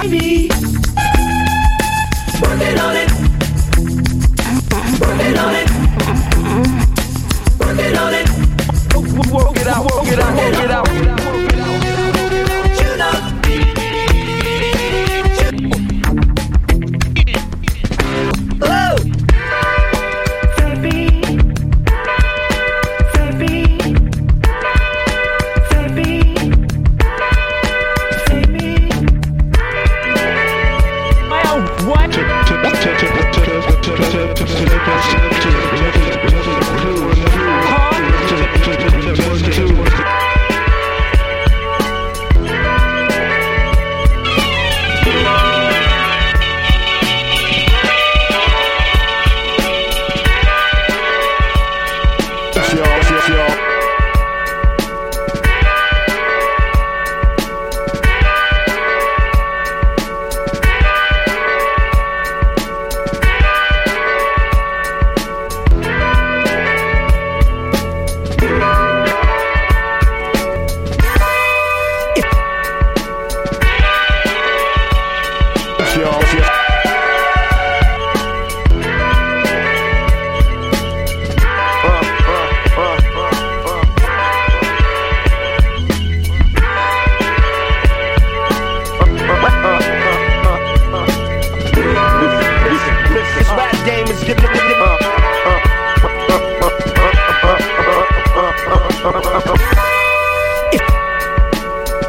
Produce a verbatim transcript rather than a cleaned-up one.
baby. Working on it. Working on it. Working on it. Work it out, work it out, work it out. You know. Oh. Baby. Baby. Baby. Baby. Well, what? Yo, yo.